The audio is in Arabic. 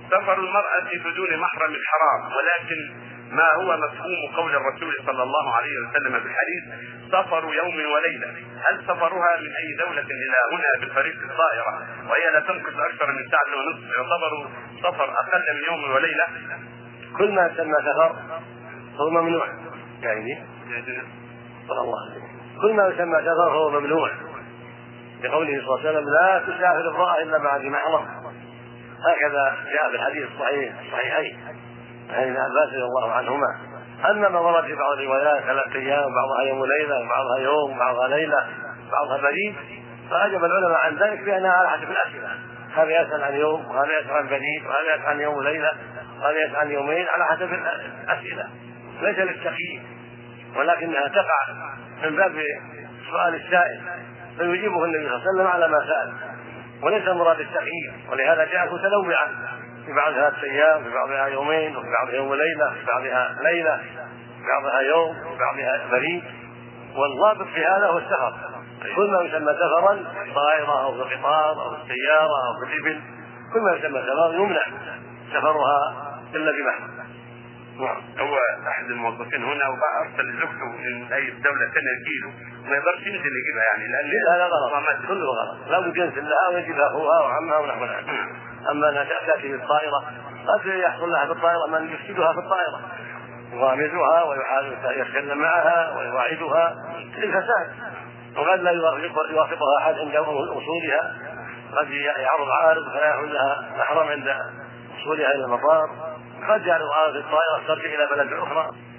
سفر المرأة بدون محرم حرام، ولكن ما هو مفهوم قول الرسول صلى الله عليه وسلم في الحديث سفر يوم وليلة؟ هل سفرها من أي دولة إلى هنا بالطريق الطائرة وهي لا تمكث أكثر من ساعة ونصف يعتبر سفر أقل من يوم وليلة؟ كل ما سمى سفر هو ممنوع، يعني صلى الله عليه وسلم كل ما يسمى سفر هو ممنوع، لقوله صلى الله عليه وسلم لا تسافر امرأة إلا مع ذي محرم. هكذا جاء في الحديث الصحيحين عن ابن عباس رضي الله عنهما. أما ما ورد في بعض الروايات 3 أيام، بعضها يوم وليلة، بعضها يوم، بعضها ليلة، بعضها بريد، فأجاب العلماء عن ذلك بأنها على حسب الأسئلة، هذا يسأل عن يوم، وهذا يسأل عن بريد، وهذا يسأل عن يوم وليلة، وهذا يسأل عن يومين، على حسب الأسئلة، ليس للتقييد، ولكنها تقع من باب سؤال السائل فيجيبه النبي صلى الله عليه وسلم على ما سأل، وليس مراد التقييد. ولهذا جاءت متنوعا، في بعضها 3 أيام، في بعضها يومين، وفي بعضها يوم وليلة، في بعضها ليلة، في بعضها يوم، في بعضها بريد. والضابط في هذا هو السفر، كل ما يسمى سفرا في الطائرة أو في القطار أو في السيارة أو في الإبل، كل ما يسمى سفرا يمنع سفرها إلا بمحرم. هو احد الموظفين هنا وارسل زوجته من اي دوله ثانيه يجيله ما يقدرش ينزل يجيبها، يعني لان هذا غلط، كله غلط، لا بد ينزل لها ويجيبها اخوها وعمها ونحو ذلك. اما انها تاتي بالطائره قد يحصل لها في الطائره من يفسدها في الطائره، يغامزها ويحاول يتكلم معها ويواعدها للفساد، وقد لا يوافقها احد عند وصولها، قد يعرض عارض فلا يحصل لها محرم عند وصولها الى المطار، قد يعرض عارض في الطائره ترجع الى بلد اخرى.